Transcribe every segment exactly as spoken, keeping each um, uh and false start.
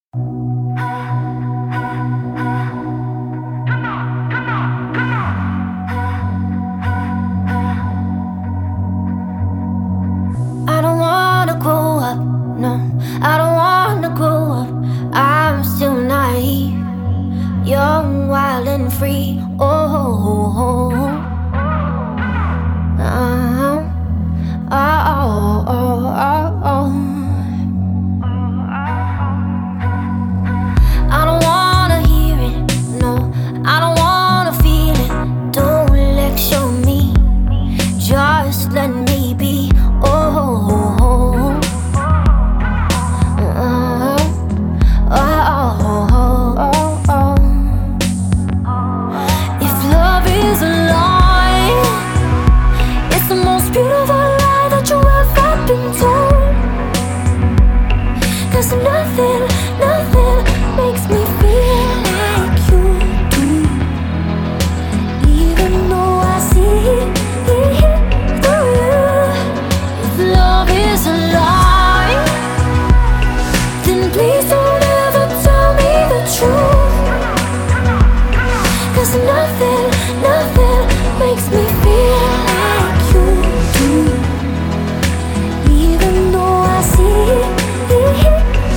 I don't wanna grow up, no, I don't wanna grow up. I'm still naive, young, wild and free. Oh, oh, oh, oh, oh, oh, oh. I don't wanna hear it, no, I don't wanna feel it. Don't lecture me, just let me be. Oh, oh, oh, oh, oh, oh. If love is a lie, it's the most beautiful lie that you ever been told. 'Cause nothing, nothing makes me feel like you do. Even though I see through you. If love is a lie, then please don't ever tell me the truth. 'Cause nothing, nothing makes me feel like you do. Even though I see through you.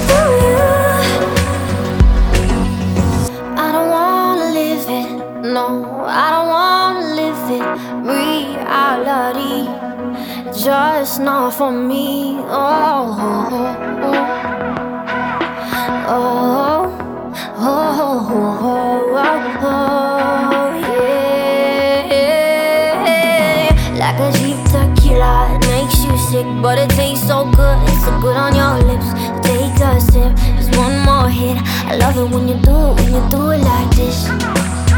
I don't wanna live it, no, I don't wanna live it. Reality, just not for me. Oh, oh, oh, oh, oh, oh, oh, oh, yeah. Like a cheap tequila, it makes you sick, but it tastes so good. It's so good on your lips. Take a sip, just one more hit. I love it when you do it, when you do it like this.